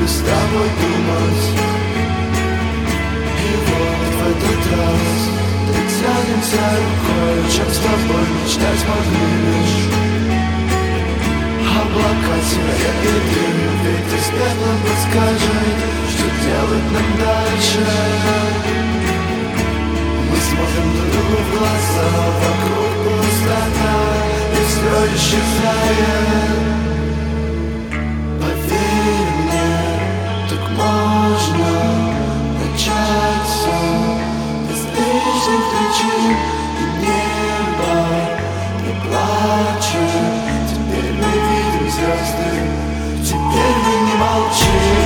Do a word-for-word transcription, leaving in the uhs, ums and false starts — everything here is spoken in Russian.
люблю с тобой думать. И вот в этот раз притянемся рукой, чем с тобой мечтать могли лишь. Облака теряют дым, ветер с пеплом подскажет, что делать нам дальше. Мы смотрим друг другу в глаза, вокруг пустота, и все исчезает. Поверь мне, так можно начать все без лишних причин, и небо не плачет. Теперь мы видим звезды, теперь мы не молчим.